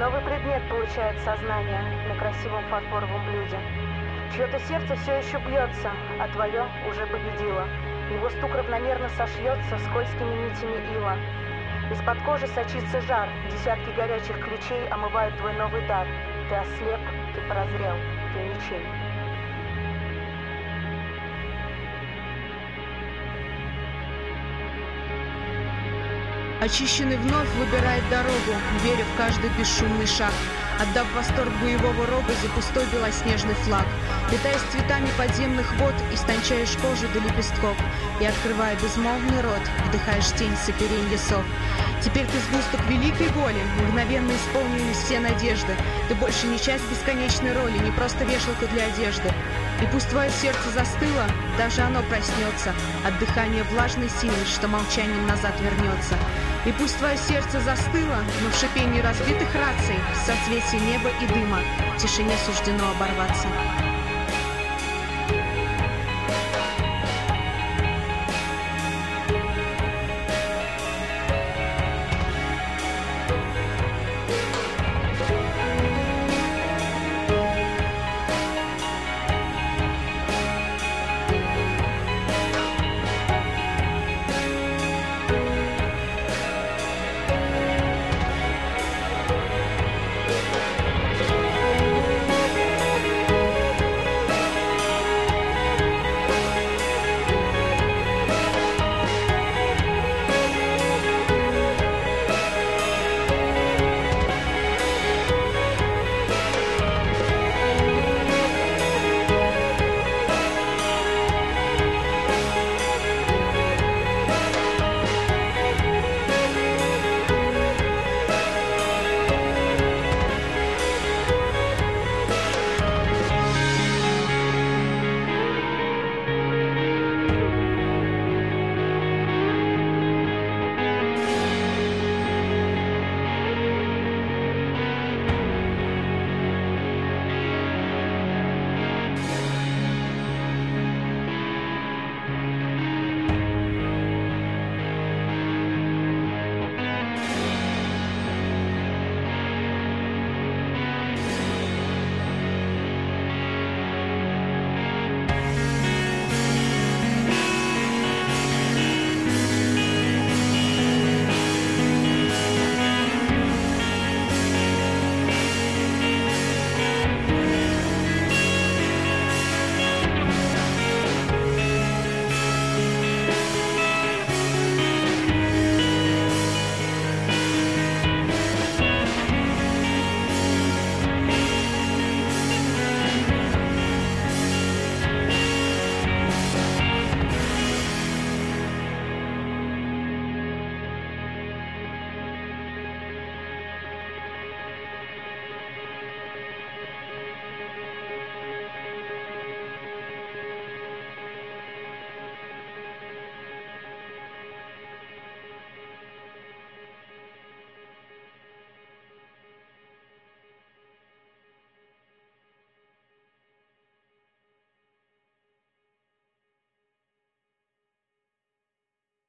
Новый предмет получает сознание на красивом фарфоровом блюде. Чье-то сердце все еще бьется, а твое уже победило. Его стук равномерно сошьется скользкими нитями ила. Из-под кожи сочится жар, десятки горячих ключей омывают твой новый дар. Ты ослеп, ты прозрел, ты ничей. Очищенный вновь выбирает дорогу, веря в каждый бесшумный шаг, отдав восторг боевого рога за пустой белоснежный флаг. Питаясь цветами подземных вод, истончаешь кожу до лепестков и, открывая безмолвный рот, вдыхаешь тень с оперенья сов. Теперь ты сгусток великой воли, мгновенно исполнились все надежды. Ты больше не часть бесконечной роли, не просто вешалка для одежды. И пусть твое сердце застыло, даже оно проснется от дыхания влажной силы, что молчанием назад вернется. И пусть твое сердце застыло, но в шипении разбитых раций, в соцветии неба и дыма, в тишине суждено оборваться.